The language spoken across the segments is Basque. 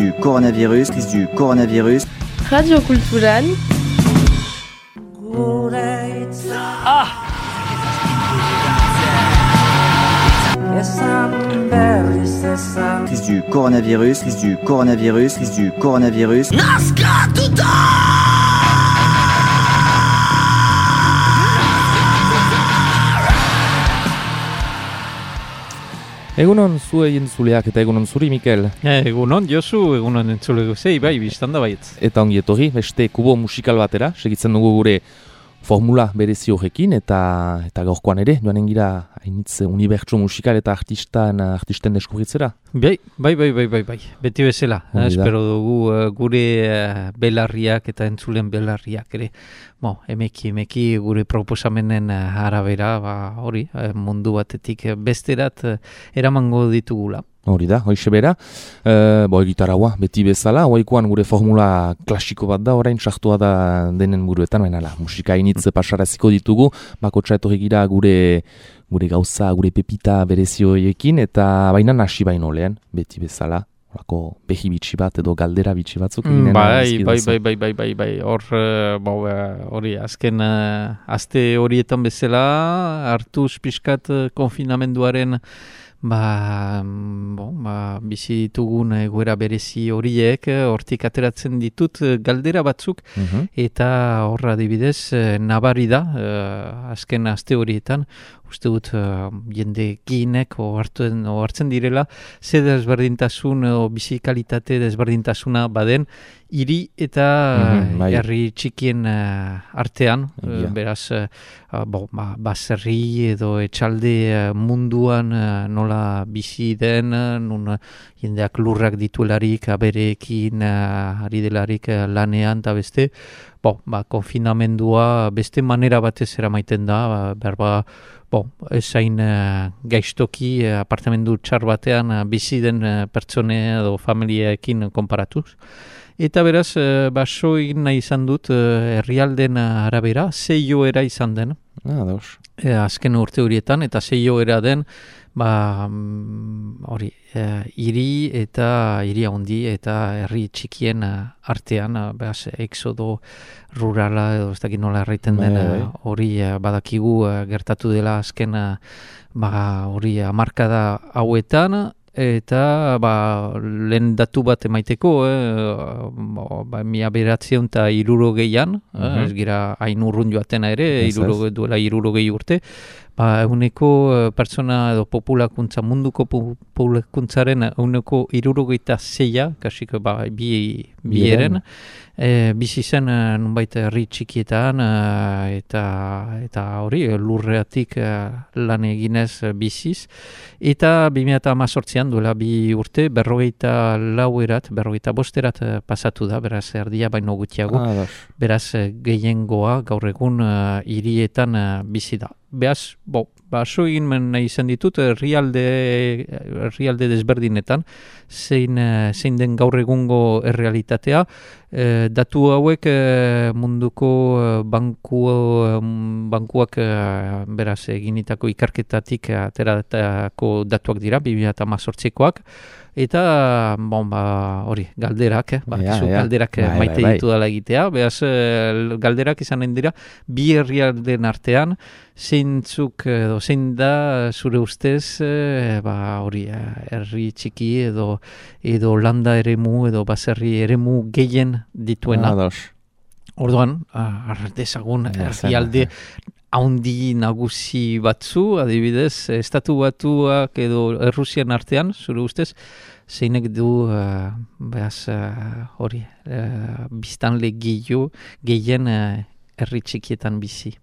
du coronavirus, Radio Kulturan. Crise du coronavirus. Egunon zuei entzuleak eta egunon zuri, Mikel. Egunon, Josu, egunon entzulego zei, bai, biztanda baietz. Eta ongi etorri, beste kubo musikal batera, segitzen dugu gure formula berezi horrekin, eta gaurkoan ere, joanen gira hainitz unibertso musikal eta artisten deskubritzera. Bai, beti bezala. Espero dugu gure belarriak eta entzulen belarriak ere. Emeki gure proposamenen arabera, hori, mundu batetik besterat eramango ditugula. Hori da, hoize bera. Gitarraua, beti bezala, hoikoan gure formula klasiko bat da, orain sartua da denen buruetan, baina musika initz pasaraziko ditugu, bakotsa etorri gira gure gauza, gure pepita berezioekin, eta baina hasi baino lehen, beti bezala. Horako behi bitxi bat edo galdera bitxi batzuk eginen. Bai. Hori, azken aste horietan bezala, hartuz pixkat konfinamenduaren bizi ditugun egoera berezi horiek, hortik ateratzen ditut galdera batzuk, eta horra adibidez nabari da, azken aste horietan, uste dut jende ginek hartzen direla, ze desberdintasun o bizikalitate desberdintasuna baden, hiri eta herri txikien artean, beraz, baserri edo etxalde munduan nola bizi den, nun jendeak lurrak dituelarik, abereekin, ari delarik lanean, eta beste, konfinamendua beste manera batez eramaiten da, ezain gaiztoki apartamendu txar batean bizi den pertsone edo familiaekin konparatuz. Eta beraz, baso egin nahi izan dut herrialden arabera, zei joera izan den. Azken urte horietan, eta zei joera den, hiri eta hiri handi eta herri txikien artean, beraz, exodo rurala edo ez dakit nola erraiten den, hori badakigu gertatu dela azken hori hamarkada hauetan, eta lehen datu bat emaiteko, 1960an, ez gira hain urrun joatena ere, duela 60 urte, eguneko pertsona edo populakuntza, munduko populakuntzaren eguneko 66, kasik bi eren, bizi zen nunbait herri txikietan, eta hori lurreatik lan eginez biziz, eta 2018an duela bi urte, 45 pasatu da, beraz erdia baino gutxiago, beraz gehiengoa gaur egun hirietan bizi da. Beaz, baso egin nahi izan ditut herrialde desberdinetan, zein den gaur egungo errealitatea. Datu hauek munduko bankuak beraz eginitako ikerketatik ateratako datuak dira, 2018koak. Eta, hori, galderak, galderak maite ditu dela egitea. Beaz, galderak izanen dira, bi herrialden artean, zein da, zure ustez, hori, herri txiki edo landa eremu, edo baserri eremu gehien dituena. Orduan, dezagun, herrialde haundi nagusi batzu, adibidez, Estatu Batuak edo Errusian artean, zure ustez, zeinek du, hori, biztanle gehien herri txikietan bizi.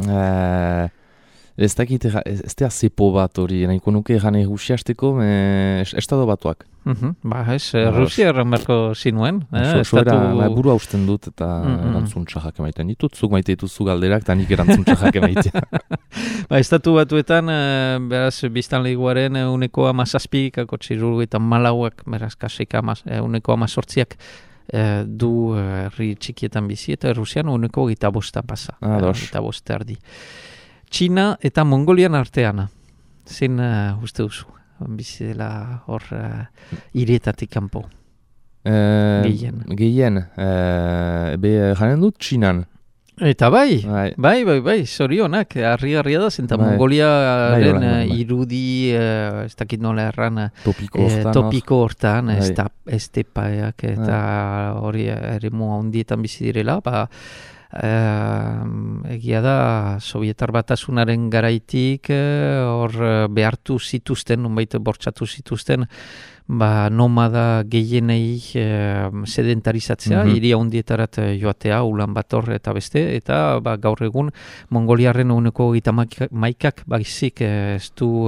Ez dakit, ez da zepo bat hori, nahiko nuke gane Rusia hasteko, Estatu Batuak. Rusia erranberko zinuen. Buru hausten dut eta erantzun txarrak emaiten ditut, zuk maite dituzu galderak eta nik erantzun txarrak emaitea. Estatu Batuetan, beraz, biztanleguaren uneko 17, kako txirurugetan malauak, beraz, kasik uneko 18 du herri txikietan bizi, eta Rusian uneko 25 pasa. 25 erdi. Txina eta Mongolian artean, zein uste duzu, bizi dela hor hirietatik kanpo? Gehien, janen dut Txinan. Eta bai, zorionak, harri-harria da, zenta Mongoliaren irudi, ez dakit nola erran, topiko hortan, estepaeak eta hori eremu handietan bizi direla, egia da, Sovietar Batasunaren garaitik, hor behartu zituzten, nonbait bortxatu zituzten, nomada gehienei sedentarizatzea, hiri handietarat joatea, Ulan Bator eta beste, eta gaur egun Mongoliarren 31% baizik ez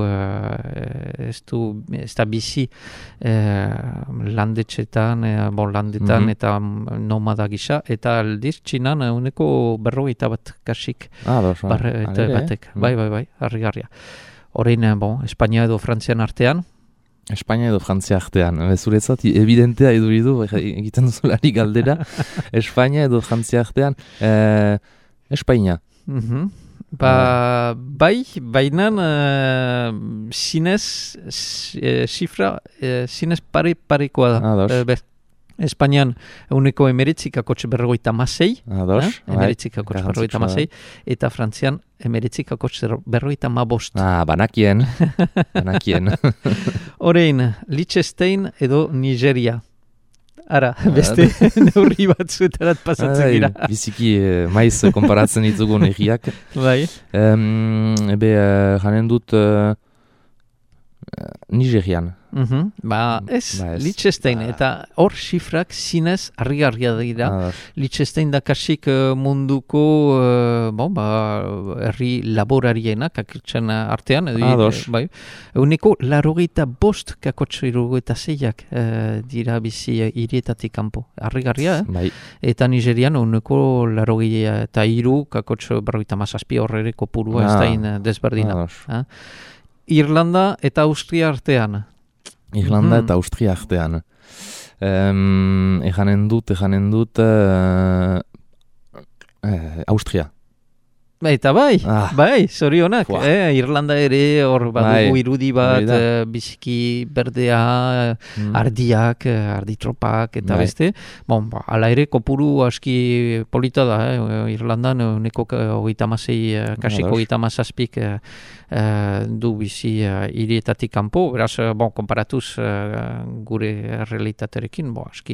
da bizi landetxetan, landetan eta nomada gisa, eta aldiz Txinan 41% kasik batek. Bai, harrigarria. Horein, Espainia edo Frantzian artean, Espainia edo Frantzia artean. Zuretzat, evidentea eduridu, egiten duzulari galdera. Espainia edo Frantzia artean. Espainia. Bainan zinez zifra zinez parekoa da. Espainian 19,56, eta Frantzian 19,55. Banakien. Horein, Liechtenstein edo Nigeria. Ara, beste neurri batzuetarat pasatzen gira. Biziki maiz konparatzen ditugun egiak. Bai. Janen dut Nigerian. Liechtenstein, eta hor xifrak zinez harrigarria dira. Liechtenstein da kasik munduko herri laborarienak akirtzen artean. Euneko 85 kakotxo 76 dira bizi hirietatik kanpo. Harrigarria, Eta Nigerian euneko 83 kakotxo 57 horre kopurua ez da desberdina. Irlanda eta Austria artean. Ejanen dut Austria. Eta zorionak. Irlanda ere hor badugu irudi bat, biziki berdea, ardiak, arditropak eta beste. Ala ere kopuru aski polita da, Irlandan neko 36, kasiko 37 du bizi hirietatik kanpo, beraz, konparatuz gure realitaterekin,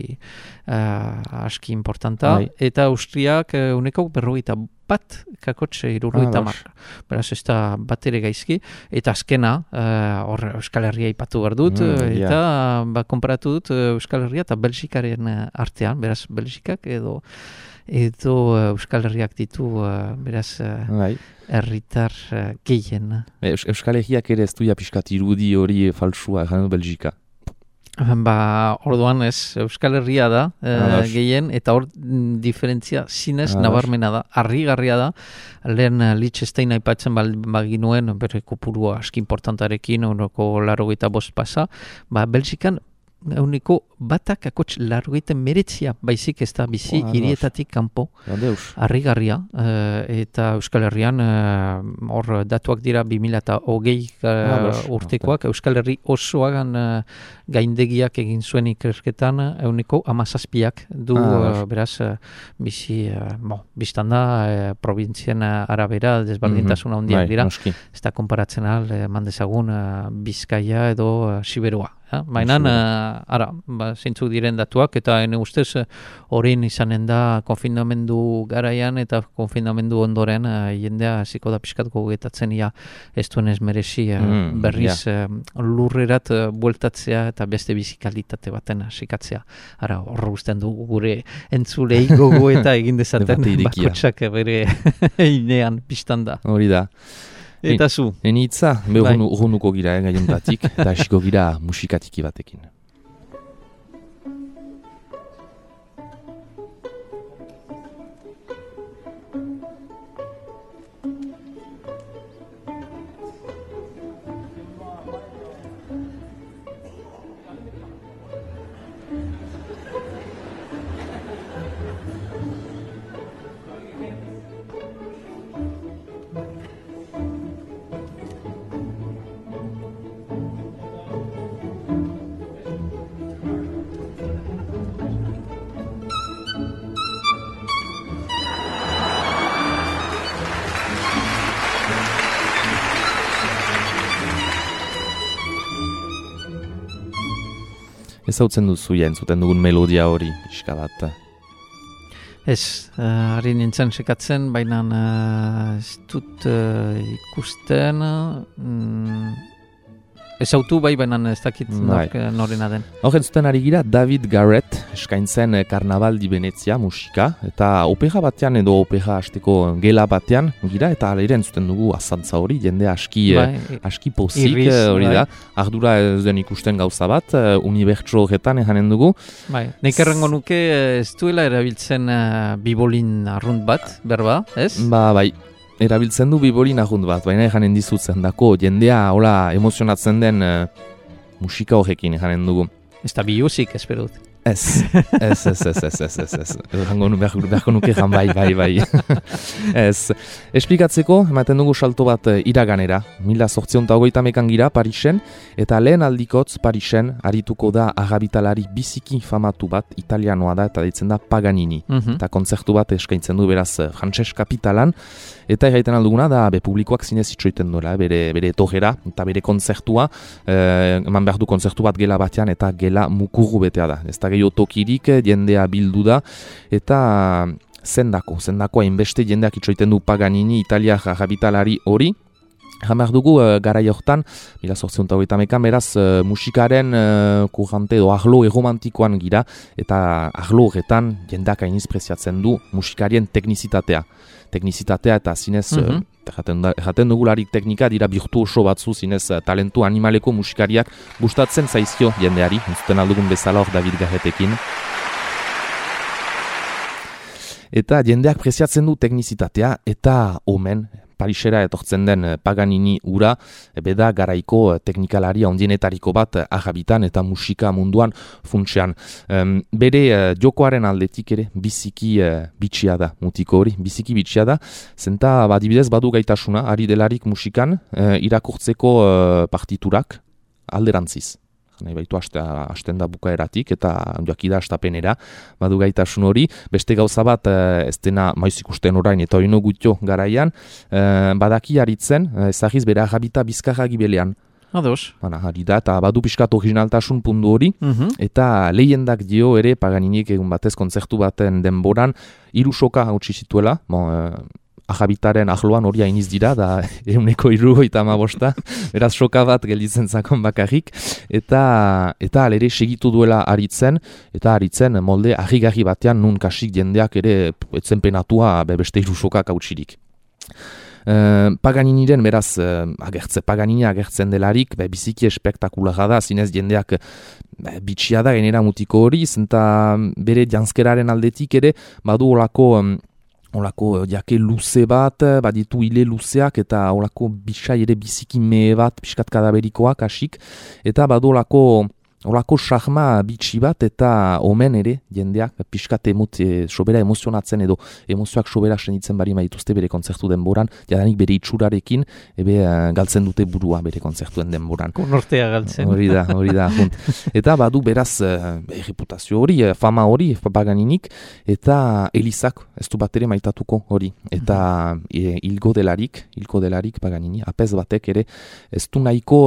aski importanta. Eta Austriak uneko 41 kakotxe 70. Beraz, ez da bat ere gaizki. Eta azkena, hor Euskal Herria ipatu behar dut, eta konparatu dut Euskal Herria eta Belgikaren artean, beraz, Belgikak edo Euskal Herriak ditu, beraz, herritar gehien. Euskal Herriak ere ez duia pixkat irudi hori falsua, janu Belgika. Orduan ez, Euskal Herria da gehien, eta hor diferentzia zinez nabarmena da, harrigarria da, lehen Liechtenstein aipatzen baginuen, bere kopurua aski importantarekin, 85 pasa, Belgikan euneko batak akotx 89 baizik ez da bizi hirietatik kanpo, harrigarria, eta Euskal Herrian hor datuak dira 2020 urtekoak, Euskal Herri osoagan gaindegiak egin zuen ikerketan euneko 17 du, beraz, bizi, biztanda, provintzien arabera desberdintasuna handiak dira, ez da konparatzen mandezagun Bizkaia edo Siberoa. Mainan, zeintzuk diren datuak, eta ene ustez horrein izanen da konfinamendu garaian eta konfinamendu ondoren jendea hasiko da pixkatuko getatzen ez duen ez merezi berriz lurrerat bueltatzea eta beste bizikalitate baten hasikatzea. Horra usten dugu gure entzulei gogo eta egin dezaten bakotsak bere einean biztan da. Hori da. Eta zu? Enitza, urrunuko gira gaiuntatik, eta hasiko gira musikatiki batekin. Ezautzen duzu entzuten dugun melodia hori, pixka bat. Ez, hari nintzen sekatzen, baina ez dut ikusten, ezautu baina ez dakit norena den. Hor entzuten ari gira David Garrett eskaintzen Karnaval di Venezia musika, eta opera batean edo opera hasteko gela batean gira, eta alere entzuten dugu azantza hori, jende aski pozik hori da, ardura ez den ikusten gauza bat, unibertso horretan janen dugu. Nik errango nuke ez duela erabiltzen bibolin arrunt bat, berba, ez? Bai. Erabiltzen du bibolin ahunt bat, baina janen dizutzen dako, jendea hola emozionatzen den musika horrekin janen dugu. Ez da biuzik, espero dut. Ez. Beharko nuke jan bai. Ez. Esplikatzeko, ematen dugu salto bat iraganera. 1830 gira Parisen, eta lehen aldikotz Parisen arituko da agabitalari biziki famatu bat, italianoa da, eta deitzen da Paganini. Eta kontzertu bat eskaintzen du beraz frantses kapitalan, eta erraiten alduguna da publikoak zinez itxoiten duela, bere etorera, eta bere kontzertua, eman behar du kontzertu bat gela batean, eta gela mukurru betea da. Ez da gehiago tokirik, jendea bildu da, eta zendako hainbeste jendeak itxoiten du Paganini, Italia agabitalari hori. Jamar dugu garai hortan, 1830 beraz musikaren kurrante edo arlo erromantikoan gira, eta arlo horretan jendeak hainiz preziatzen du musikarien teknizitatea eta zinez, jaten dugularik teknika dira virtuoso batzu zinez talentu animaleko musikariak gustatzen zaizkio jendeari, entzuten aldugun bezala hor David Garrettekin. Eta jendeak preziatzen du teknizitatea eta omen, Parisera etortzen den Paganini ura, beda garaiko teknikalari handienetariko bat agabitan eta musika munduan funtsean. Bere jokoaren aldetik ere biziki bitxia da, mutiko hori, biziki bitxia da, zenta badibidez badu gaitasuna, ari delarik musikan, irakurtzeko partiturak alderantziz. Nahi baitu hasten da bukaeratik eta joakida hastapenera, badu gaitasun hori, beste gauza bat ez dena maiz ikusten orain eta hori gutio garaian, badaki haritzen, ezagiz bere agabita bizkarra gibelean. Ados. Hari da, eta badu pixkat originaltasun pundu hori, eta lehendak dio ere Paganinik egun batez kontzertu baten denboran, 3 soka hautsi zituela, agabitaren ahloan hori hainiz dira, da 175, beraz soka bat gelditzen zakon bakarrik, eta alere segitu duela aritzen molde argi-garri batean nun kasik jendeak ere etzen penatua beste 3 sokak hautsirik. Paganiniren beraz Paganini agertzen delarik biziki espektakulara da, zinez jendeak bitxia da genera mutiko hori, zenta bere janzkeraren aldetik ere badu olako jake luze bat, baditu hile luzeak eta olako bisai ere biziki mehe bat, piskat kadaberikoak hasik, eta badu olako sarma bitxi bat eta omen ere jendeak piskat sobera emozionatzen edo emozioak sobera senitzen bari dituzte bere kontzertu denboran, jadanik bere itxurarekin galtzen dute burua bere kontzertuen denboran. Konortea galtzen. Hori da. Eta badu beraz reputazio hori, fama hori, Paganinik, eta Elizak ez du bat ere maitatuko hori. Eta hilgo delarik Paganini, apez batek ere, ez du nahiko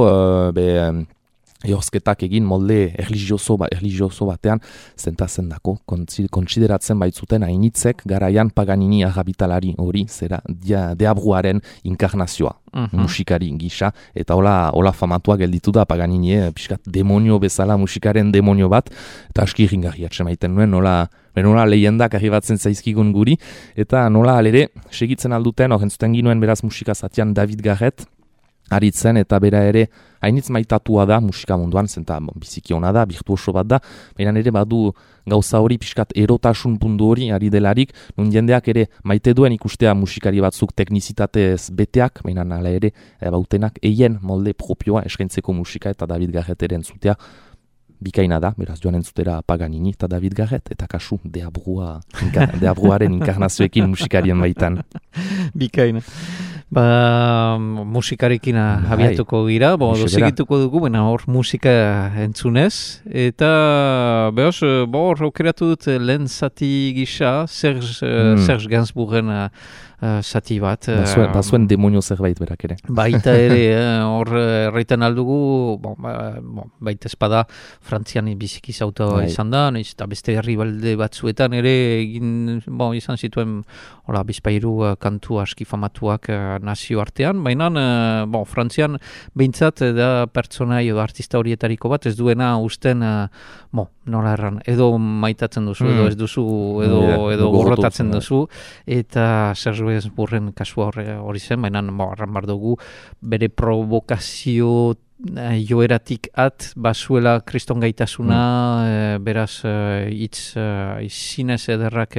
ehorzketak egin molde erlijioso batean zentazen dako, kontsideratzen baitzuten hainitzek garaian Paganini agabitalari hori, zera deabruaren inkarnazioa, musikari gisa, eta hola famatua gelditu da Paganini, pixkat demonio bezala, musikaren demonio bat, eta aski ringarriatzen maiten nuen, nola lehendak arribatzen zaizkigun guri, eta nola alere segitzen alduten, entzuten ginuen beraz musika zatian David Garrett, aritzen eta bera ere hainitz maitatua da musika munduan, zenta biziki ona da, virtuoso bat da, baina ere badu gauza hori pixkat erotasun puntu hori ari delarik, nun jendeak ere maite duen ikustea musikari batzuk teknizitatez beteak, baina nala ere bautenak eien molde propioa eskaintzeko musika eta David Garrett ere entzutea bikaina da, beraz joan entzutera Paganini eta David Garrett, eta kasu deabruaren inkarnazioekin musikarien baitan. Bikaina. Musikarekin abiatuko gira, segituko dugu, baina hor musika entzunez, eta behos, hor aukeratu dut lehen zati gisa, Serge Gainsbourgen zati bat. Bazuen demonio zerbait berak ere. Baita ere, hor erraiten aldugu, baita espada Frantzian biziki zauta izan da, eta beste herribalde batzuetan ere izan zituen bizpairu kantu aski famatuak nazio artean, baina Frantzian behintzat da pertsonai edo artista horietariko bat, ez duena usten nola erran, edo maitatzen duzu, edo ez duzu, edo gorrotatzen duzu, eta Serge Gainsbourgen kasua hori zen, baina arran bar dugu bere provokazio joeratik bazuela kriston gaitasuna, beraz hitz zinez ederrak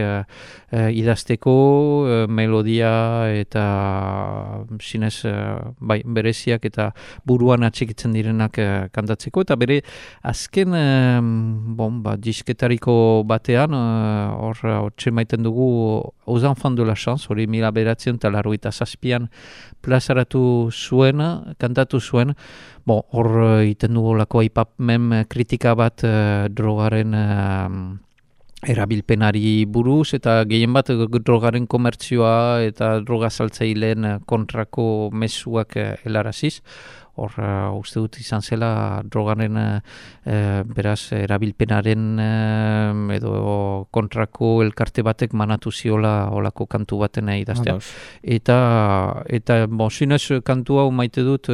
idazteko, melodia eta zinez bereziak eta buruan atxikitzen direnak kantatzeko, eta bere azken disketariko batean hor txemaiten dugu Aux Enfants de la Chance, hori 1987an plazaratu zuen, kantatu zuen, hor iten dugu lako aipapmen kritika bat drogaren erabilpenari buruz, eta gehien bat drogaren komertzioa eta droga saltzaileen kontrako mezuak helaraziz. Hor, uste dut izan zela drogaren beraz erabilpenaren edo kontrako elkarte batek manatu ziola olako kantu baten idaztea. Eta zinez kantu hau maite dut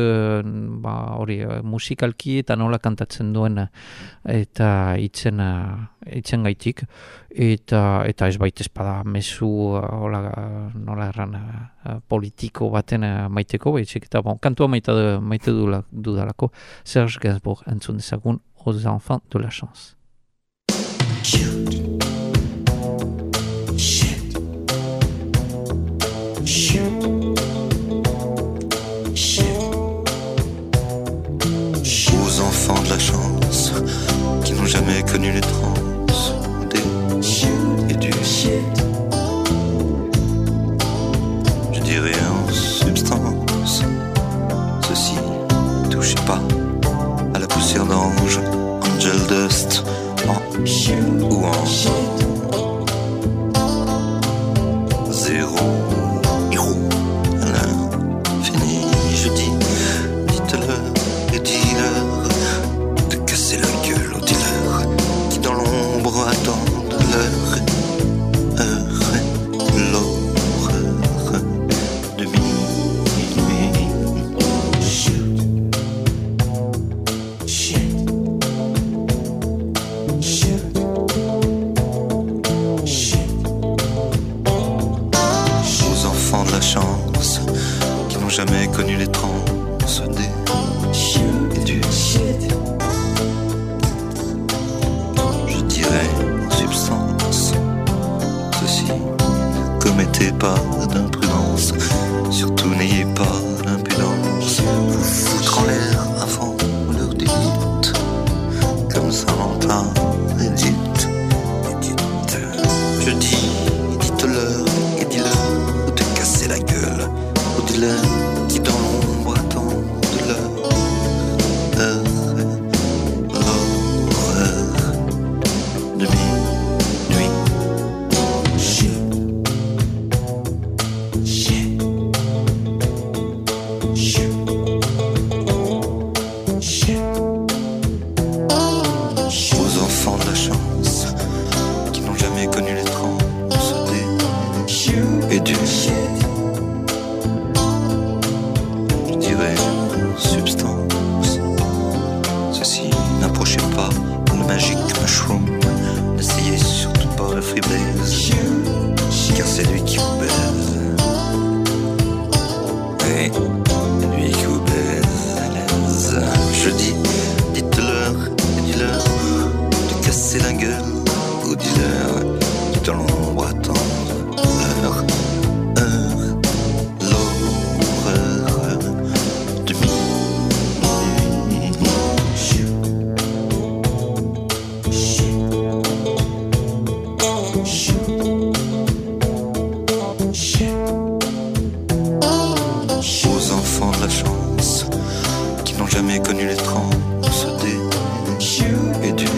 musikalki eta nola kantatzen duen eta itzen gaitik. Eta ez baita espada mezu nola erran politiko baten maiteko, baitzik eta kantua maite dudalako. Serge Gainsbourg entzun dezagun Aux Enfants de la Chance. Aux enfants de la chance qui n'ont jamais connu les transes et du je dirais en substance ceci, touchez pas à la poussière d'ange, angel dust ou en zéro héros à l'infini. Je dis, dites-leur et dis-leur de casser la gueule aux dealers qui dans l'ombre attendent leur heure, l'horreur de minuit. Aux enfants de la chance qui n'ont jamais connu les transes et du je dirais en substance ceci, commettez pas d'imprudence, surtout n'ayez pas d'impudence, vous foutre en l'air avant l'heure des dites, comme Saint-Valentin et dites, je dis, dites-leur et dis-leur de casser la gueule aux dealers qui dans l'ombre attendent l'horreur de minuit. Aux enfants de la chance qui n'ont jamais connu les transes et du je dirais en substance ceci, n'approchez pas le magique mushroom, n'essayez surtout pas le freebase car c'est lui qui vous baise, et lui qui vous baise à l'aise. Je dis, dites-leur et dis-leur de casser la gueule aux dealers qui dans l'ombre attendent leur heure, l'horreur de minuit. Shoot. jamais connu les transes et du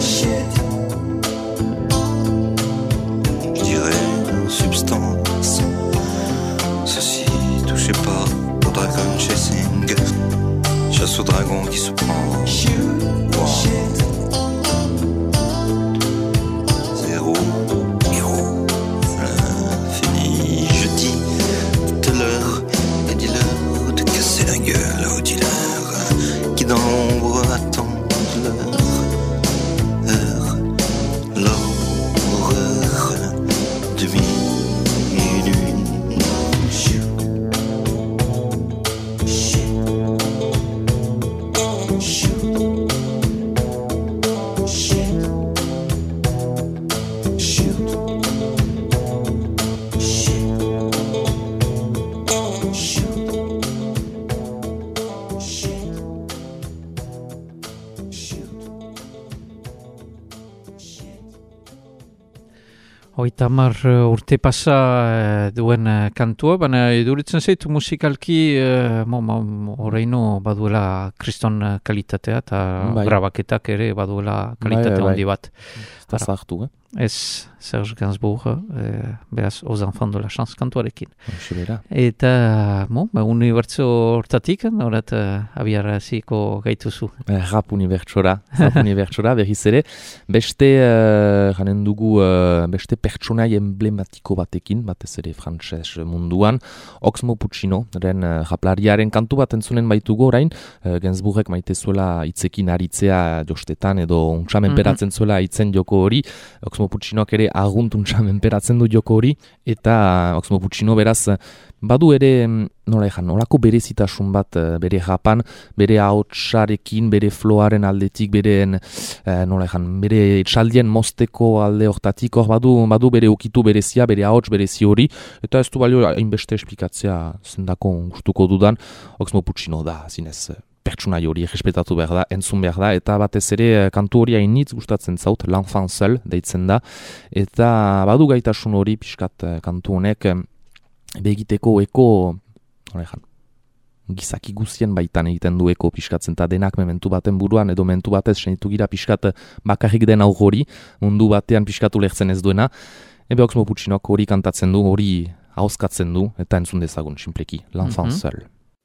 je dirais en substance. Ceci touchez pas au dragon chasing, chasse au dragon qui se prend. Wow. Zéro, héros, l'infini. Je dis, dites-leur et dis-leur de casser la gueule aux dealers qui dans l'ombre attendent leur heure, l'horreur de minuit. Hogeita hamar urte pasa duen kantua, baina iduritzen zaitu musikalki oraino baduela kriston kalitatea eta grabaketak ere baduela kalitate handi bat. Ez zartu, Ez Serge Gainsbourg, beraz, Aux enfants de la chance kantuarekin. Xibera. Eta, unibertso hortatik, horat abiaraziko gaituzu. Rap unibertsora berriz ere. Beste, janen dugu, beste pertsonai emblematiko batekin, batez ere frantses munduan, Oxmo Puccino, raplariaren kantu bat entzunen baitugu orain, Gainsbourgek maite zuela hitzekin aritzea jostetan edo untxamenperatzen zuela hitzen joko hori, Oxmo Puccinoak ere aguntuntxamen peratzen du joko hori, eta Oxmo Puccino beraz badu ere, nolako berezitasun bat bere rapan, bere ahotsarekin, bere floaren aldetik, bere etxaldien mozteko alde hortatik, badu bere ukitu berezia, bere ahots berezi hori, eta ez du balio hainbeste esplikatzea zendako gustuko dudan, Oxmo Puccino da, zinez, pertsonai hori respetatu behar da, entzun behar da, eta batez ere kantu hori hainitz gustatzen zaut, L'enfant seul deitzen da, eta badu gaitasun hori pixkat kantu honek begiteko eko, gizaki guztien baitan egiten du eko pixkatzen, eta denak mementu baten buruan, edo mentu batez senitu gira pixkat bakarrik den aur hori, mundu batean pixkatu lehtzen ez duena, ebe Oxmo Puccinok hori kantatzen du, hori hauskatzen du, eta entzun dezagun, simpleki, L'enfant seul.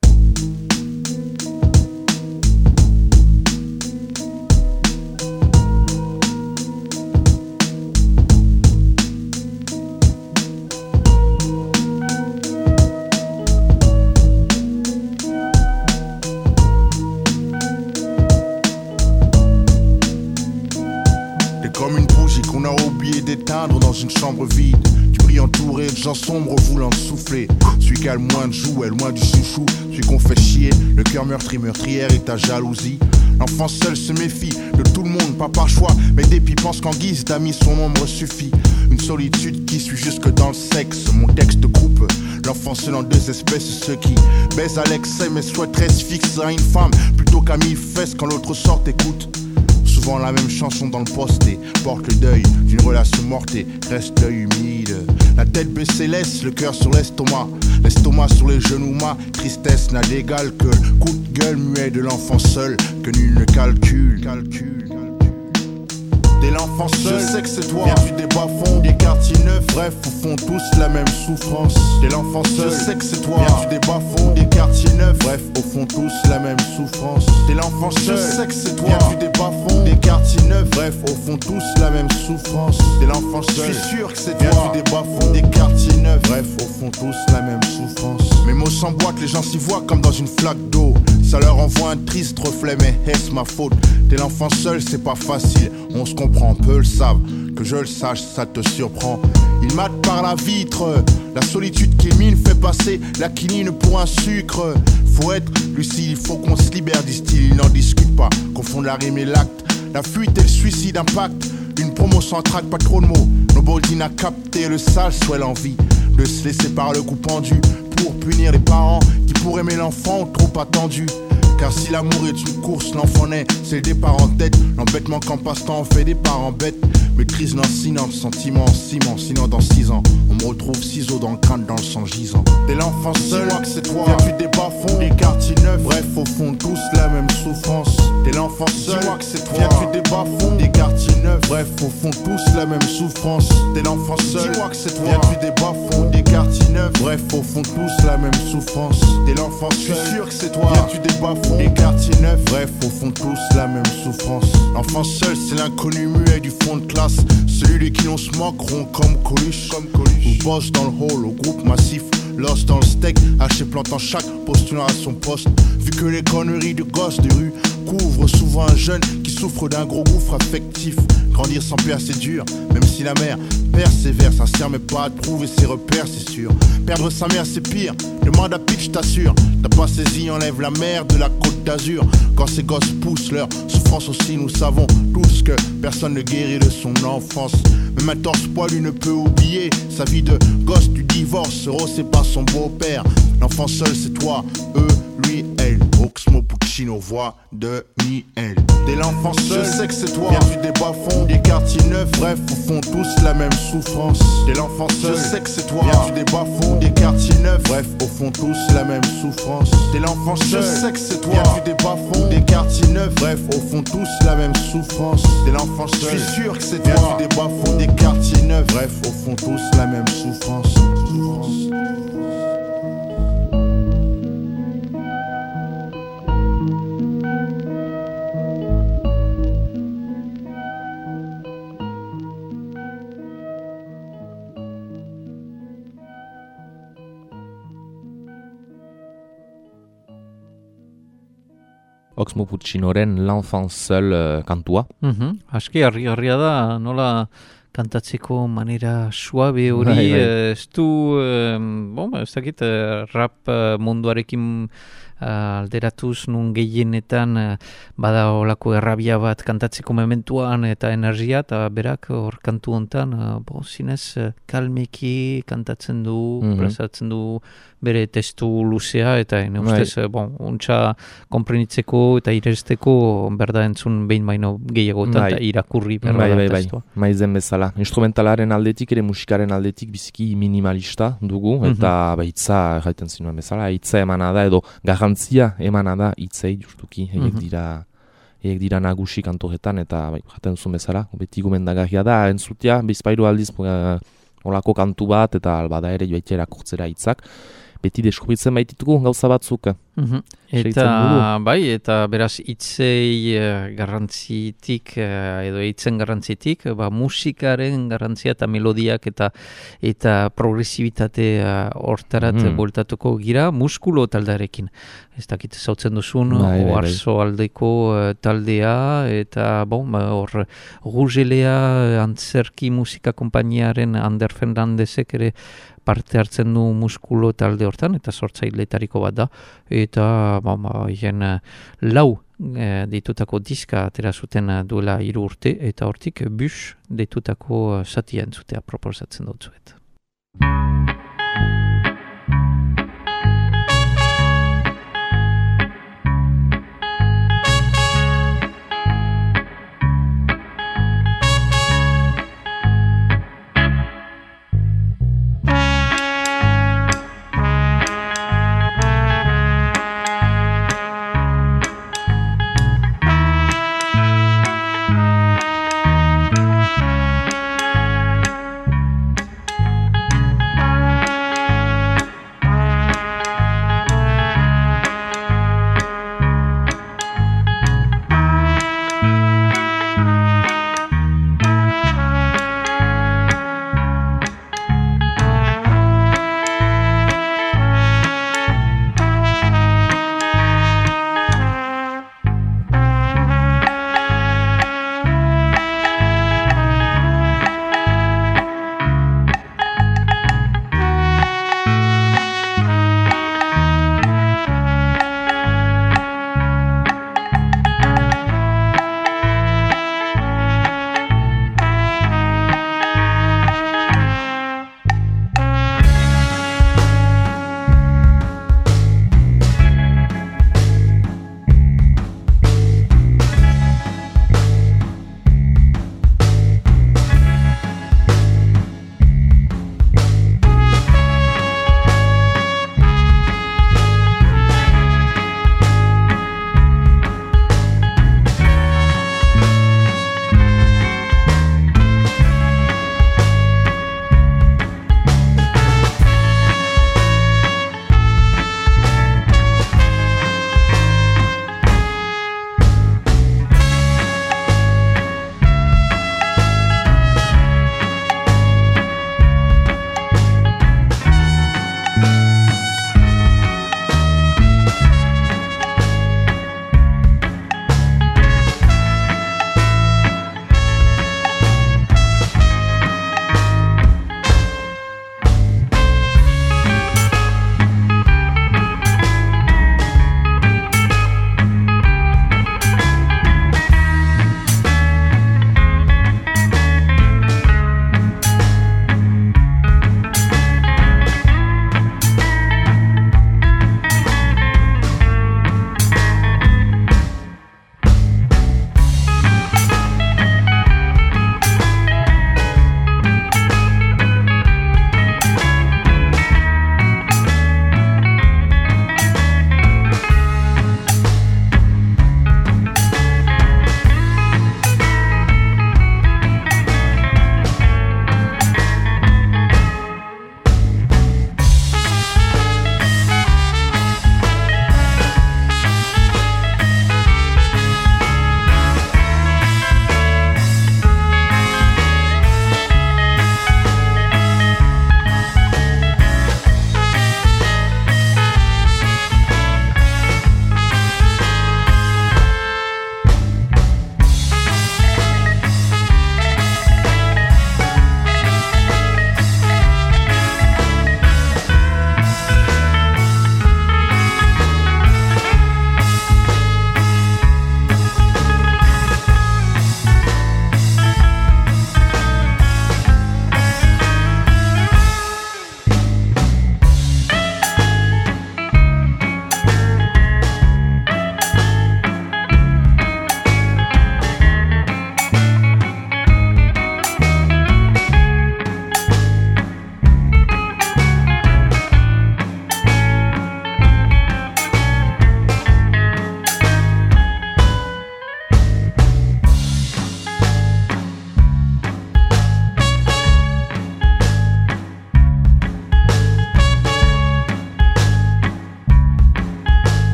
D'éteindre dans une chambre vide. Tu pries entouré de gens sombres voulant souffler. Celui qui a le moins de joues est loin du chouchou. Celui qu'on fait chier, le cœur meurtri, meurtrière et ta jalousie. L'enfant seul se méfie de tout le monde, pas par choix, mais dépit pense qu'en guise d'amis son ombre suffit. Une solitude qui suit jusque dans le sexe. Mon texte coupe l'enfant seul en deux espèces. Ceux qui baisent à l'excès mais souhaiteraient se fixer à une femme plutôt qu'à mille fesses quand l'autre sort écoute. Souvent la même chanson dans le posté, porte le deuil d'une relation morte et reste l'œil humide. La tête baissée laisse le cœur sur l'estomac sur les genoux, ma tristesse n'a d'égal que le coup de gueule muet de l'enfant seul que nul ne calcule. T'es l'enfant seul, je sais que c'est toi. Viens-tu des bas-fonds, des quartiers neufs, bref, au fond tous la même souffrance. T'es l'enfant seul, je sais que c'est toi. Viens-tu des bas-fonds, des quartiers neufs, bref, au fond tous la même souffrance. T'es l'enfant seul, je sais que c'est toi. Viens-tu des bas-fonds, des quartiers neufs, bref, au fond tous la même souffrance. T'es l'enfant seul, je suis sûr que c'est toi. Viens-tu des bas-fonds, des quartiers neufs, bref, au fond tous la même souffrance. Mes mots s'emboîtent, les gens s'y voient comme dans une flaque d'eau. Ça leur envoie un triste reflet, mais est-ce ma faute? T'es l'enfant seul, c'est pas facile, on se comprend, peu le savent. Que je le sache, ça te surprend. Il mate par la vitre, la solitude qui mine fait passer la quinine pour un sucre. Faut être lucide, il faut qu'on se libère, disent-ils, ils n'en discutent pas. Confondent la rime et l'acte, la fuite et le suicide impact. Une promo sans trac, pas trop de mots. Noboldine a capté le sale, soit l'envie de se laisser par le coup pendu pour punir les parents qui pour aimer l'enfant ont trop attendu. Car si l'amour est une course, l'enfant naît, c'est le départ en tête. L'embêtement qu'en passe-temps on fait des parents bêtes. Maîtrise lancinante, sentiment en ciment. Sinon dans 6 ans, on me retrouve ciseaux dans le crâne, dans le sang gisant. T'es l'enfant seul, dis-moi que c'est toi. Viens-tu des bas-fonds, des quartiers neufs, bref au fond tous la même souffrance. l'enfant seul, dis-moi que c'est toi. Viens-tu des bas-fonds, des quartiers neufs, bref, au fond tous la même souffrance. T'es l'enfant seul, dis-moi que c'est toi. Viens-tu des bas-fonds, des quartiers neufs, bref, au fond tous la même souffrance. T'es l'enfant seul, je suis sûr que c'est toi. Viens-tu des bas-fonds, des quartiers neufs, bref, au fond tous la même souffrance. L'enfant seul, c'est l'inconnu muet du fond de classe, celui de qui l'on se moque rond comme Coluche, ou bosse dans le hall au groupe massif. L'os dans le steak, haché plantant chaque postulant à son poste. Vu que les conneries de gosses de rue couvrent souvent un jeune qui souffre d'un gros gouffre affectif. Grandir sans père c'est dur, même si la mère persévère, sincère mais pas à trouver ses repères c'est sûr. Perdre sa mère c'est pire, demande à Pitch t'assure. T'as pas saisi, enlève la mer de la Côte d'Azur. Quand ces gosses poussent leur souffrance aussi, nous savons tous que personne ne guérit de son enfance. Même un torse poilu ne peut oublier sa vie de gosse du divorce. Oh c'est pas son beau-père, l'enfant seul c'est toi, eux, lui, elle. Oxmo Puccino, voix de Miel. T'es l'enfant seul, je sais que c'est toi. Viens-tu des bas-fonds, des quartiers neufs, bref, au fond tous la même souffrance. T'es l'enfant seul, je sais que c'est toi. Viens-tu des bas-fonds, des quartiers neufs, bref, au fond tous la même souffrance. T'es l'enfant seul, je sais que c'est toi. Viens-tu des bas-fonds, des quartiers neufs, bref, au fond tous la même souffrance. T'es l'enfant seul, je suis sûr que c'est toi. Viens-tu des bas-fonds, des quartiers neufs, bref, au fond tous la même souffrance. Oxmo Puccinoren L'Enfant Seul kantua. Aski harri-harria da, nola kantatzeko manera suabe hori, ez du, ez dakit, rap munduarekin alderatuz nun gehienetan bada olako errabia bat kantatzeko mementuan eta energia, eta berak hor kantu hontan, zinez kalmeki kantatzen du, presatzen du bere testu luzea, eta ustez, untxa konprenitzeko eta iresteko berda entzun behin baino gehiago eta irakurri berda da testua. Maizen bezala. Instrumentalaren aldetik ere musikaren aldetik biziki minimalista dugu, eta hitza, jaiten zinuen bezala, hitza emana da edo garrantzia emana da hitzei justuki, haiek dira nagusi kantoretan, eta jaten duzun bezala, beti gomendagarria da, entzutia, bizpairu aldiz olako kantu bat, eta albada ere joaitea erakurtzera hitzak, beti deskubritzen baititugu gauza batzuk. Eta beraz hitzei garrantzitik edo hitzen garrantzitik, musikaren garrantzia eta melodiak eta progresibitate hortarat bueltatuko gira muskulo taldearekin. Ez dakit zautzen duzun, oarzo aldeko taldea, eta hor Rugelea antzerki musika konpainiaren Ander Fernandezek ere parte hartzen du muskulo talde hortan, eta sortzaileetariko bat da, eta hien lau deitutako diska atera zuten duela 3 urte, eta hortik Bus deitutako satia entzutea proposatzen dutzuet.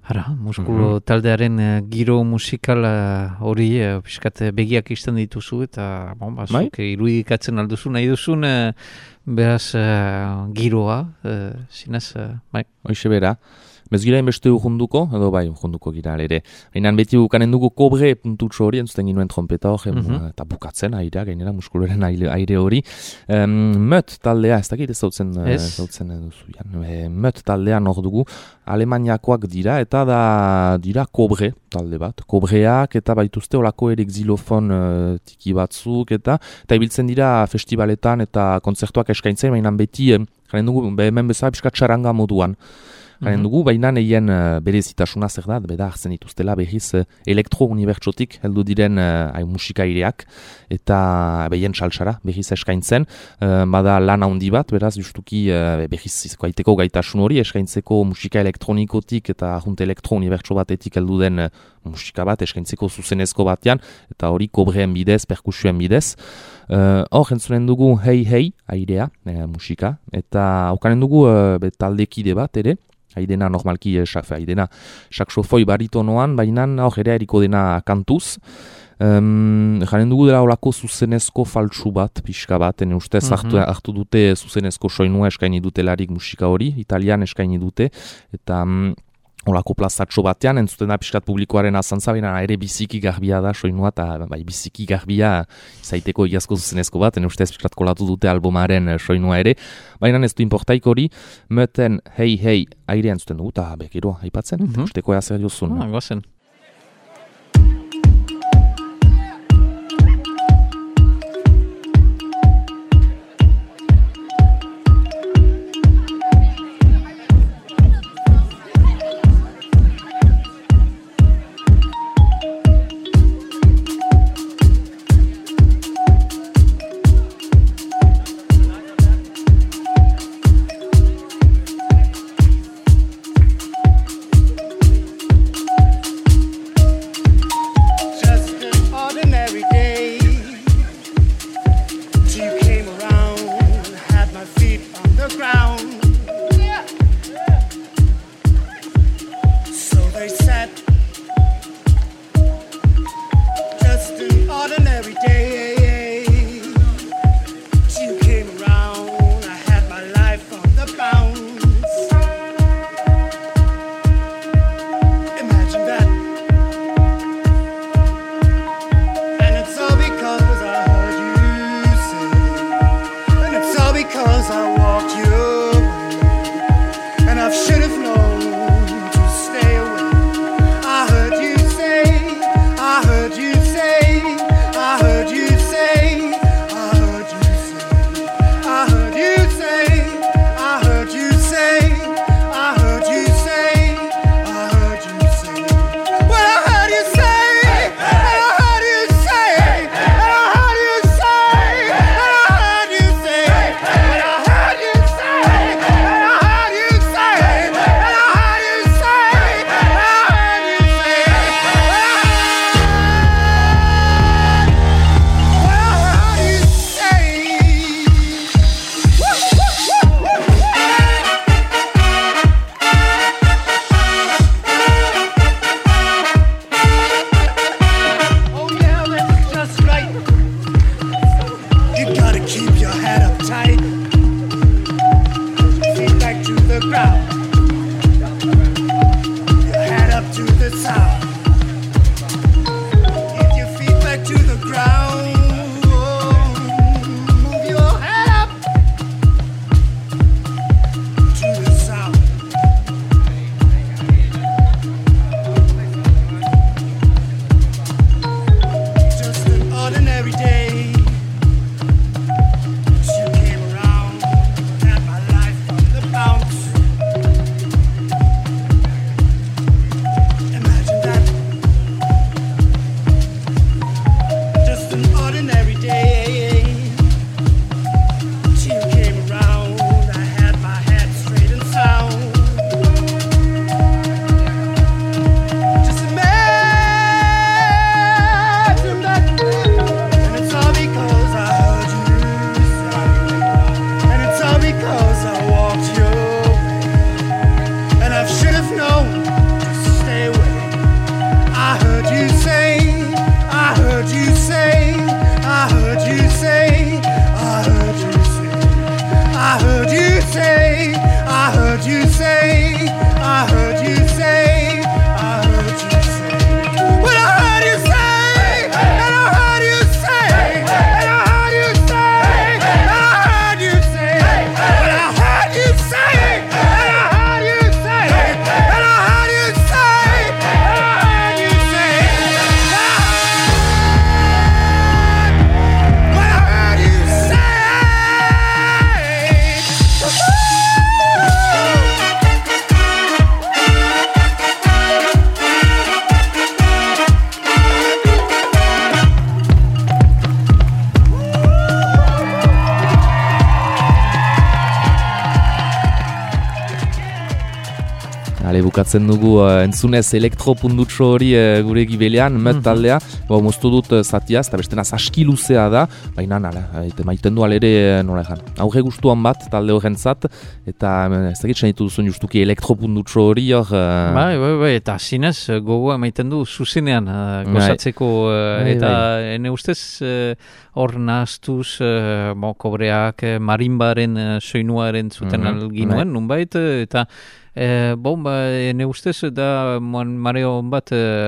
Hara, muskulu taldearen giro musikal hori piskat begiak izten dituzu eta zuk irudikatzen alduzu nahi duzun beraz giroa zinez, bai. Hoize bera. Bezgira inbeste urrunduko, edo bai urrunduko gira ere. Hainan beti bukanen dugu kobre puntutxo hori, entzuten ginuen trompeta hori, eta bukatzen airea, gainera muskuloren aire hori. Möt taldea, ez dakit ez zautzen duzu. Möt taldean hor dugu, Alemaniakoak dira, eta dira kobre talde bat. Kobreak eta baituzte olako ere xilofon tiki batzuk, eta ibiltzen dira festivaletan eta kontzertuak eskaintzen, hainan beti, garen dugu, hemen bezala pixka txaranga moduan. Garen dugu, baina neien berezitasuna zer da, beda hartzen dituztela behiz elektro-unibertsotik heldu diren musikaireak eta behien txaltsara behiz eskaintzen. Bada lan handi bat, beraz justuki behiz izkoaiteko gaitasun hori eskaintzeko musika elektronikotik eta junte elektro-unibertso batetik heldu den musika bat eskaintzeko zuzenezko batean eta hori kobreen bidez, perkusioen bidez. Hor, entzunen dugu hei airea musika eta aukanen dugu taldekide bat ere. Haidena normalki, haidena saxofoi baritonoan, baina hor ere eriko dena kantuz. Jaren dugu dela olako zuzenezko faltsu bat, pixka bat, ustez hartu dute zuzenezko soinua eskaini dutelarik musika hori, italian eskaini dute, eta olako plazatxo batean, entzuten da pixkat publikoaren azantza, baina ere biziki garbia da soinua, eta biziki garbia izaiteko iazko zuzenezko bat, ustez pixkat kolatu dute albumaren soinua ere, baina ez du importaik hori, Möten hei aire entzuten dugu, eta bekero haipatzen, usteko ea zer diozun. Goazen. I heard you Hale, bukatzen dugu entzunez elektropundutxo hori gure gibelean, taldea, moztu dut zatiaz, eta bestena aski luzea da, baina maiten du alere nola egan. Aurre gustuan bat talde horrentzat, eta ez dakit sanitu duzun justuki elektropundutxo hori hor... Bai, eta zinez gogoa maiten du zuzenean gozatzeko, eta ene ustez hor nahaztuz kobreak marimbaren soinuaren zuten alginuen, nunbait, eta ne ustez da mareo bat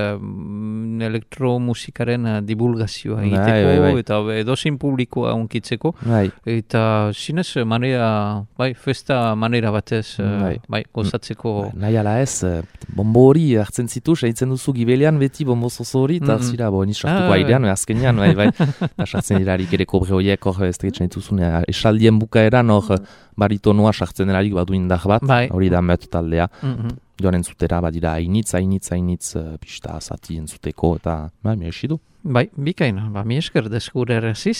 elektromusikaren divulgazioa egiteko eta edozein publikoa unkitzeko eta zinez marea festa manera batez gozatzeko nahi ala ez, bombo hori hartzen zitu, saitzen duzu gibelean beti bombo zozo hori eta zira nisartuko airean, azkenean eta sartzen dirarik ere kobre horiek hor ez tegitzen dituzun esaldien bukaeran hor baritonoa sartzen delarik badu indar bat, hori da met taldea. Joan entzutera badira hainitz pista zati entzuteko eta mi esidu. Bai, bikain, mi esker deskureraziz,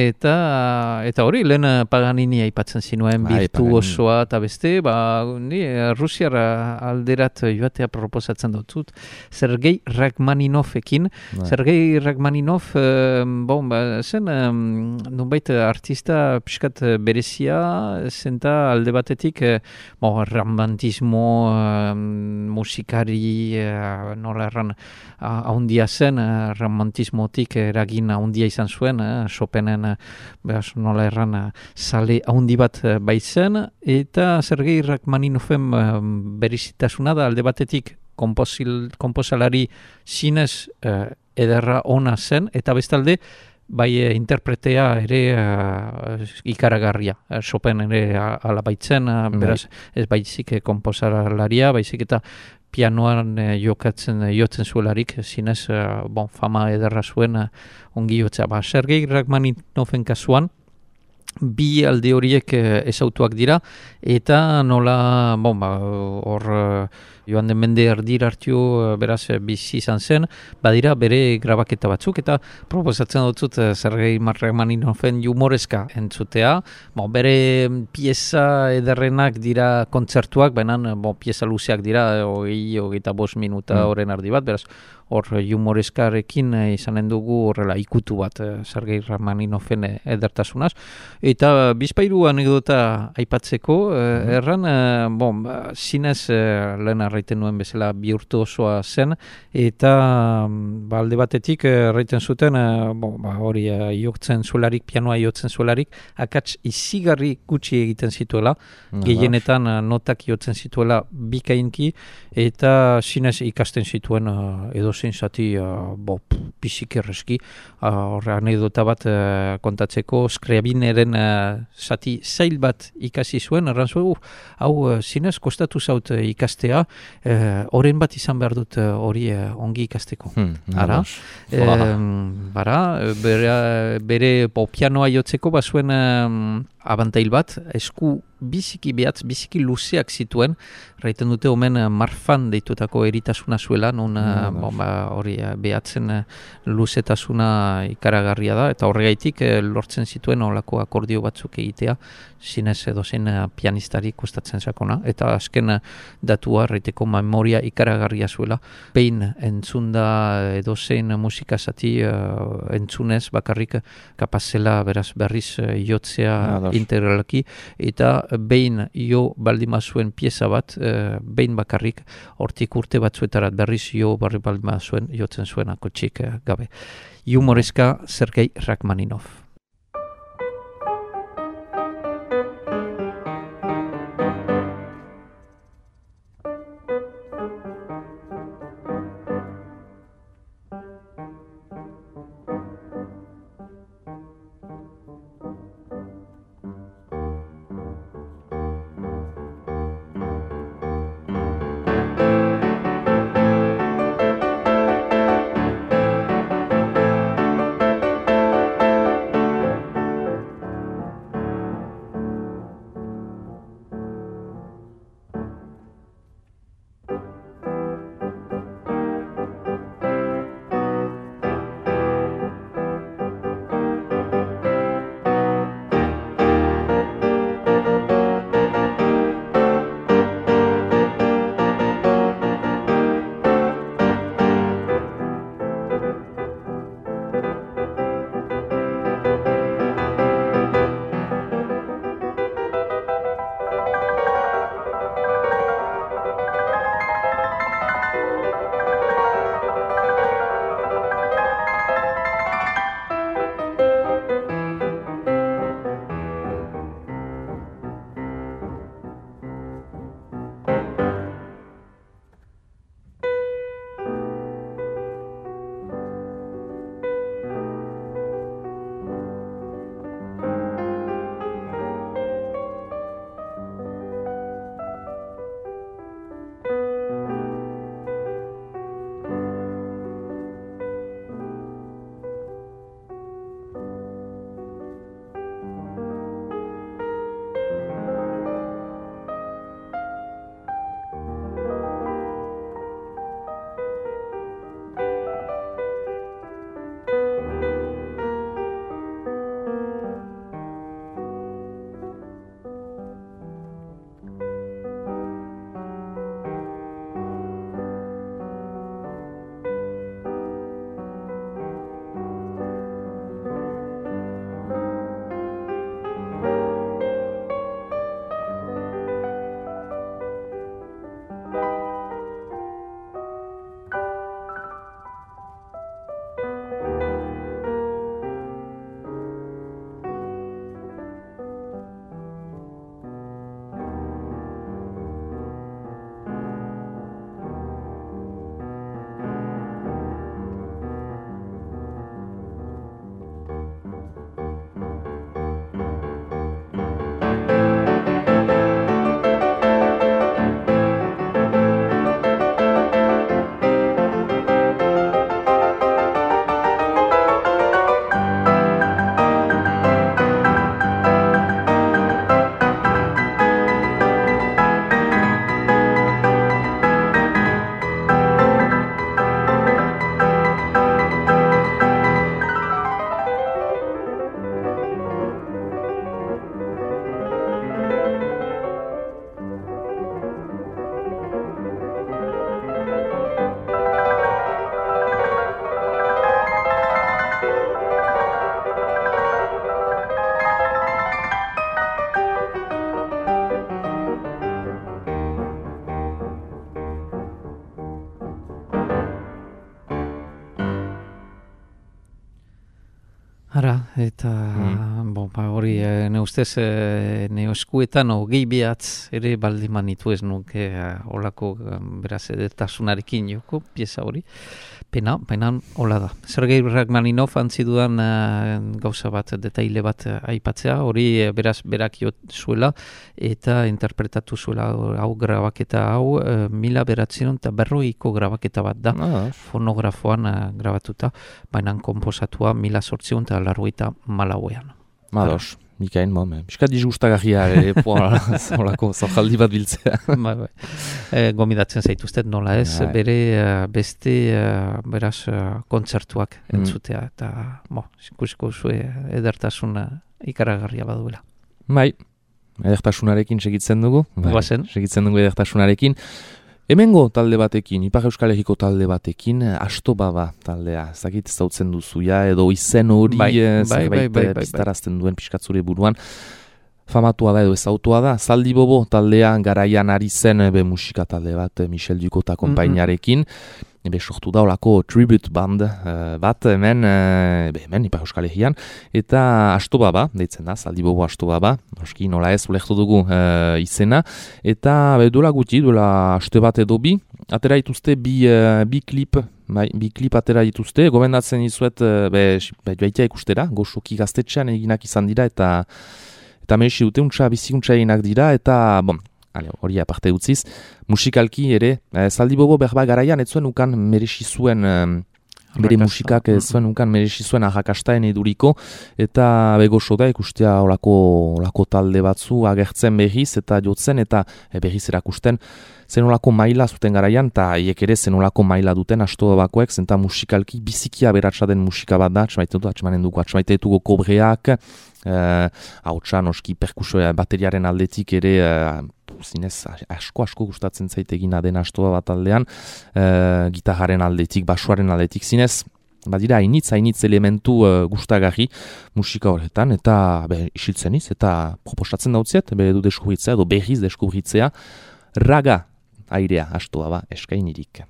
eta hori lehen Paganini aipatzen zinuen virtuosoa eta beste, ni Rusiara alderat joatea proposatzen dut, Sergei Rachmaninovekin. Sergei Rachmaninov, zen, nunbait artista piskat berezia, zenta alde batetik, romantismo, musikari, nola erran, haundia zen, romantismotik eragin haundia izan zuen, Chopinen nola erran sale haundi bat baitzen, eta Sergei Rachmaninoven berezitasuna da alde batetik komposalari zinez ederra ona zen, eta bestalde bai interpretea ere ikaragarria. Chopin ere ala baitzen, beraz ez baizik komposalaria, baizik eta pianoan jotzen zuelarik, zinez fama ederra zuen ongi jotzea. Sergei Rachmaninoven kasuan, bi alde horiek ezautuak dira, eta nola, hor joan den mende erdir hartio, beraz, bizi izan zen, badira bere grabaketa batzuk, eta proposatzen dut Sergei Rachmaninoven humorezka entzutea, bere pieza ederrenak dira kontzertuak, baina pieza luzeak dira, 25 minuta horren ardi bat, beraz, hor humorezkarekin izanen dugu horrela ikutu bat Sergei Rachmaninoven edertasunaz. Eta bizpairu anekdota aipatzeko, erran, zinez lehen arraiten nuen bezala virtuosoa zen, eta alde batetik arraiten zuten, hori jotzen zuelarik, pianoa jotzen zuelarik, akats izigarri gutxi egiten zituela, gehienetan notak jotzen zituela bikainki, eta zinez ikasten zituen edo zati pisik erreski. Horre anekdota bat kontatzeko, Scriabineren zati zail bat ikasi zuen, erran zuen, hau zinez kostatu zaut ikastea, oren bat izan behar dut hori ongi ikasteko. Ara, bere pianoa jotzeko bazuen abantail bat, esku biziki behatz, biziki luzeak zituen, raiten dute omen marfan deitutako eritasuna zuela, non hori behatzen luzetasuna ikaragarria da, eta horregaitik lortzen zituen olako akordio batzuk egitea, zinez edozein pianistari kostatzen sakona, eta azken datua raiteko memoria ikaragarria zuela, behin entzunda edozein musikazati entzunez bakarrik kapazela beraz berriz jotzea integralaki, eta behin jo baldima zuen pieza bat, behin bakarrik, hortik urte batzuetarat berriz jo baldima zuen, jotzen zuen akotxik gabe. Humorezka Sergei Rachmaninov. Ara, eta hori ne ustez ne eskuetan hogei behatz ere baldiman nitu ez nuke olako beraz edertasunarekin joko pieza hori. Baina hola da. Sergei Rachmaninov antzi dudan gauza bat, detaile bat aipatzea, hori beraz berak jo zuela eta interpretatu zuela hau grabaketa hau 1940ko grabaketa bat da, fonografoan grabatuta, baina komposatua 1884an. Mados. Mikain, biskat disgustagarria olako zorjaldi bat biltzea. Gomidatzen zaituztet nola ez, bere beste beraz kontzertuak entzutea, eta ikusiko zue edertasun ikaragarria baduela. Bai, edertasunarekin segitzen dugu. Segitzen dugu edertasunarekin. Hemengo talde batekin, Ipar Euskal Herriko talde batekin, Astobaba taldea, zakit zautzen duzuia, edo izen hori zerbait piztarazten duen pixkatzure buruan. Famatua da edo ezautua da, Zaldi Bobo taldea garaian ari zen musika talde bat, Michel Ducota konpainiarekin, sortu da olako tribute band bat hemen Ipar Euskal Herrian, eta Astobaba, deitzen da, Zaldi Bobo Astobaba, noski nola ez ulektu dugu izena, eta duela gutxi, duela aste bat edo bi, atera dituzte bi klip atera dituzte, gomendatzen dizuet joaitea ikustera, Gozoki gaztetxean eginak izan dira, eta merezi dute bizikuntza eginak dira, eta hori aparte utziz, musikalki ere, Zaldi Bobo berba garaian ez zuen ukan merezi zuen bere musikak ez zuen ukan merezi zuen arrakastaen eduriko, eta begoso da ikustea olako talde batzu agertzen berriz eta jotzen eta berriz erakusten zenolako maila zuten garaian, eta haiek ere zenolako maila duten Astobabakoek, zenta musikalki bizikia beratsa den musika bat da, atxemaitetuko kobreak, hautsa noski perkusoa bateriaren aldetik ere zinez asko gustatzen zaitegina den Astobaba taldean, gitarraren aldetik, basoaren aldetik zinez, badira hainitz elementu gustagarri musika horretan, eta isiltzen iz, eta proposatzen dautziet, edo deskubritzea, edo berriz deskubritzea, raga airea Astobaba eskainirik.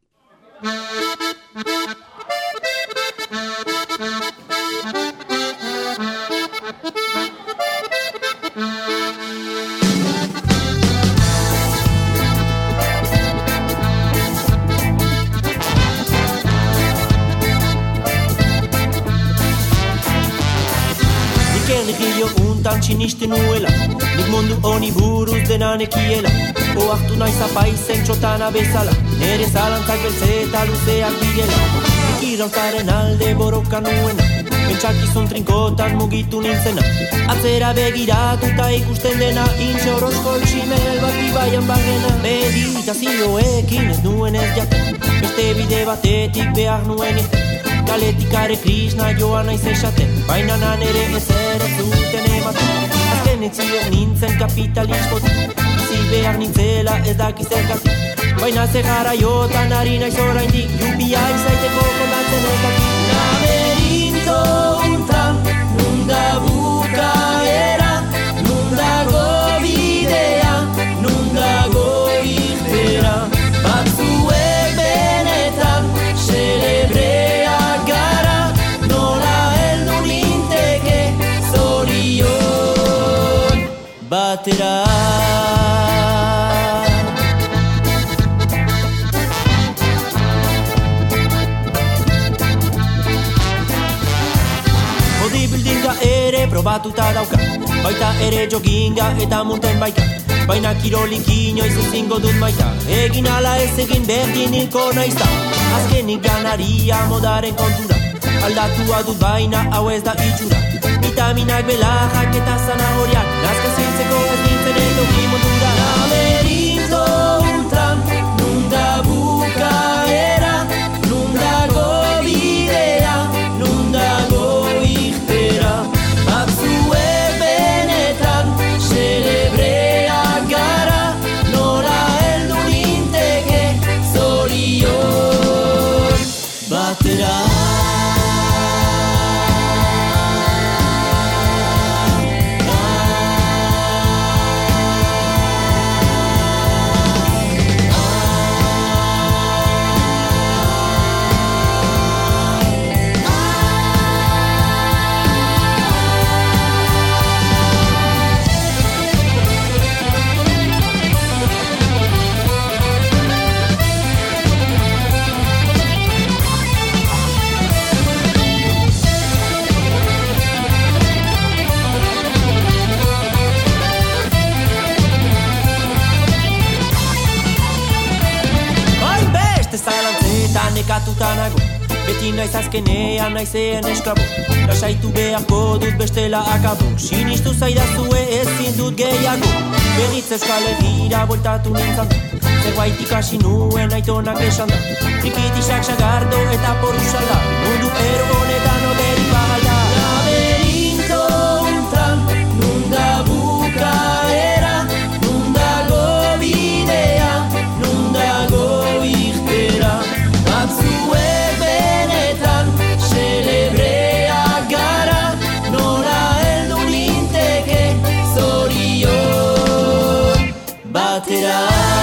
Erlijio untan txiniste nuela, nik mundu honi buruz dena nekiela, oartu naiz apaizen txotana bezala, nere zalantzak beltze eta luzeak direla. Nik irautaren alde boroka nuena, pentsakizun trinkotan mugitu nintzena, atzera begiratuta ikusten dena, intxe horosko itximel bat ibaian bagena. Meditazioekin ez nuen ez jaten, beste bide batetik behar nuen irten, kaletikare Krishna joan naiz esaten, baina nanere ezer ez duten ematen. Azken etzio nintzen kapitalismotik, bizi behar nintzela ez dakizergatik, baina zegara jotan ari naiz oraindik, jupia izaiteko kondatzen ez dakit. Laberinto untan, nunda bukaera, nundago bidea, nundago irtera, batzuek benetan celebreak gara, nola heldu ninteke zorion batera. Bodybuildinga ere probatuta dauka, baita ere joginga eta mountain bikea, baina kirolik inoiz ezingo dut maita, egin ala ez egin berdin hilko naizta. Azkenik ganaria modaren kontura, aldatua dut baina hau ez da itxura, vitaminak belajak eta zanahoriak, nazka zintzeko ez nintzen edoki mundura. Laberinto ultran, nunda bukaera, nundago bidea, nundago irtera, batzuek benetan celebreak gara, nola heldu ninteke zorion batera. nekatuta nago. Beti naiz azkenean naizeen esklabo. Lasaitu beharko dut bestela akabo. Sinistu zaidazue ezin dut gehiago. Berriz Euskal Herrira bueltatu nintzan da. Zerbait ikasi nuen aitonak esan da. Trikitisak sagardo eta porruxal da. Mundu ero honetan oderi bagalda. Laberinto untan, nunda bukaera, nundago bidea, nundago irtera. Batzue benetan, celebreak gara, nola heldu ninteke, zorion batera.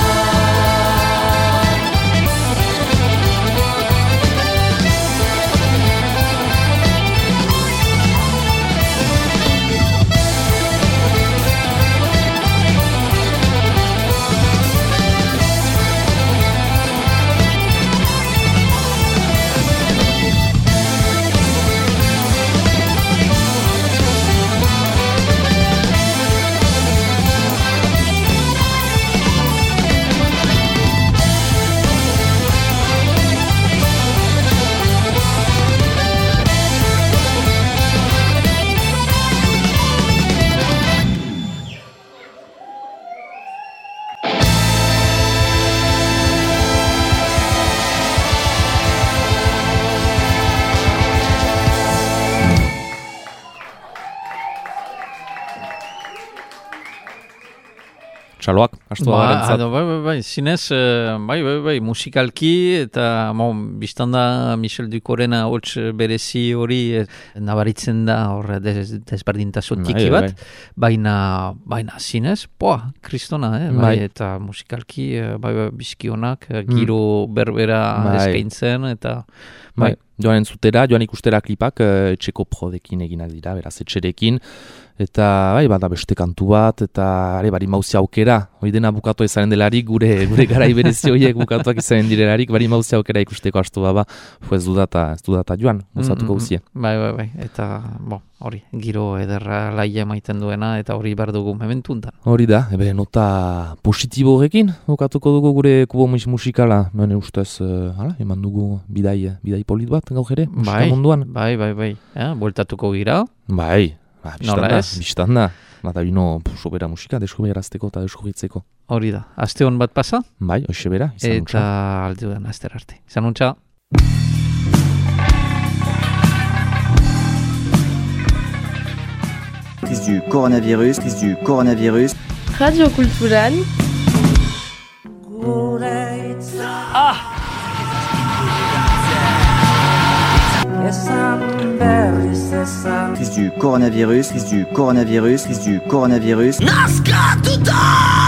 Txaloak, astu da bai, zinez, bai, musikalki, eta biztanda Michel Ducorena holtz berezi hori nabaritzen da hor desberdintasun tiki bat, baina zinez, kristona, bai, eta musikalki, bizkionak, giro berbera eskaintzen, eta bai. Joan entzutera, joan ikustera klipak, etxeko prodekin eginak dira, beraz etxerekin, eta bada beste kantu bat, eta bari mauzia aukera, hori dena bukatu ezaren delarik, gure garai berezi horiek bukatuak izaren direlarik, bari mauzia aukera ikusteko astu baba, ez dudata joan, gozatuko guzie. Bai, eta hori, giro ederra laia maiten duena, eta hori behar dugu mementuntan. Hori da, nota positibo horrekin, bukatuko dugu gure kubo musikala, ustez, eman dugu bidai polit bat, gaur ere, musika munduan. Bai, bueltatuko gira. Bai, biztanda, eta bino sobera musika, deskuberazteko eta deskubritzeko. Hori da, aste hon bat pasa? Bai, hoxe bera, izan untxa. Eta aldean aster arte, izan untxa. Crise du coronavirus. Radio Kulturan. Crise du coronavirus. Naskatuta!